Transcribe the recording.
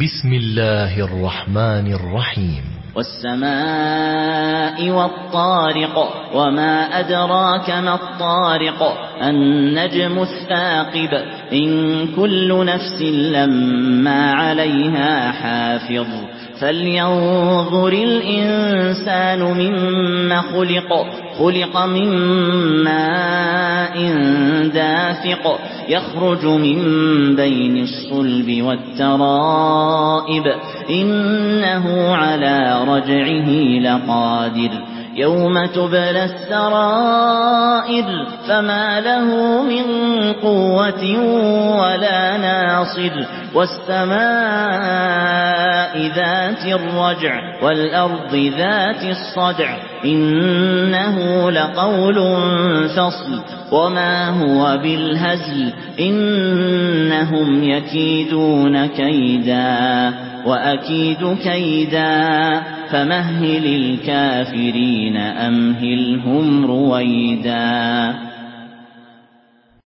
بسم الله الرحمن الرحيم. والسماء والطارق وما أدراك ما الطارق النجم الثاقب إن كل نفس لما عليها حافظ فلينظر الإنسان مما خلق من ماء دافق يخرج من بين الصلب والترائب إنه على رجعه لقادر يوم تبلى السرائر فما له من قوة ولا ناصر والسماء ذات الرجع والأرض ذات الصدع إنه لقول فصل وما هو بالهزل إنهم يكيدون كيدا وأكيد كيدا فمهل الكافرين أمهلهم رويدا.